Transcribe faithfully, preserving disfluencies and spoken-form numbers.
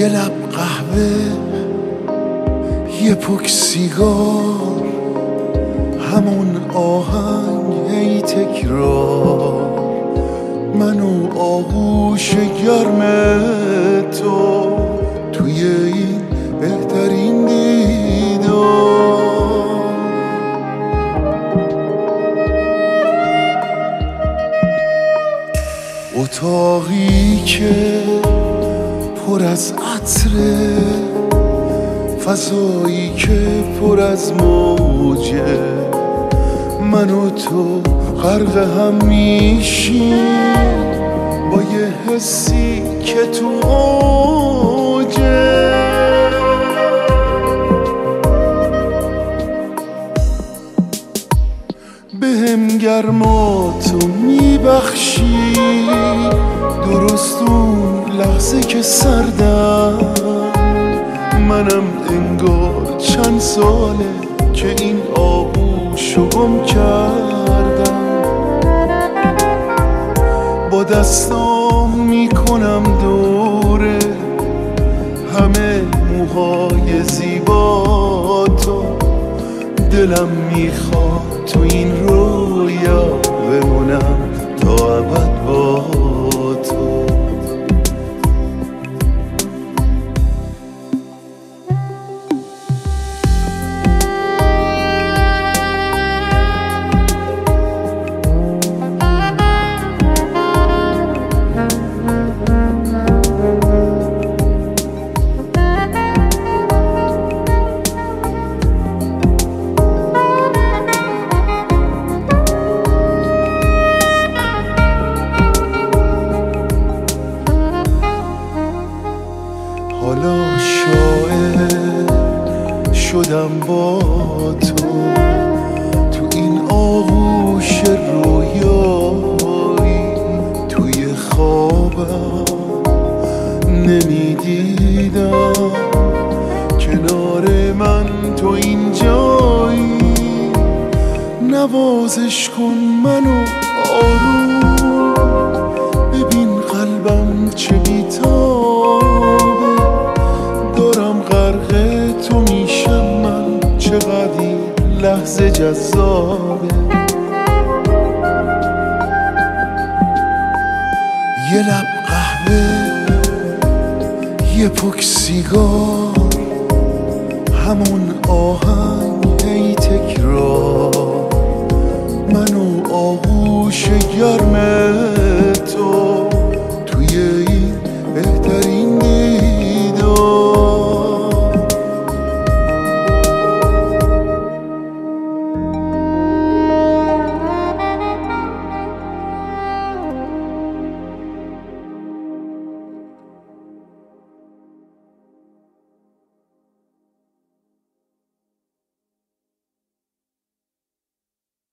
یه لب قهوه، یه پک سیگار، همون آهنگ هی تکرار، من و آغوش گرم تو توی این بهترین دیدار. اتاقی که پر از عطره، فضایی که پر از موجه، من و تو غرق هم میشیم با یه حسی که تو اوجه. بهم گرماتو میبخشی، درست اون لحظه که سردم، منم انگار چند ساله که این آغوشو گم کردم. با دستام میکنم دوره همه موهای زیبا تو، دلم میخواد تو این رویا بمونم تا ابد با تو. حالا شاعر شدم با تو، تو این آغوش رویایی، توی خوابم نمیدیدم کنار من تو اینجایی. نوازش کن منو آروم، ببین قلبم چه بیتابه، دارم غرق تو میشم من، چقدر این لحظه جذابه. یه لب قهوه، یه پک سیگار، همون آهنگ هی تکرار، من و آغوش گرم تو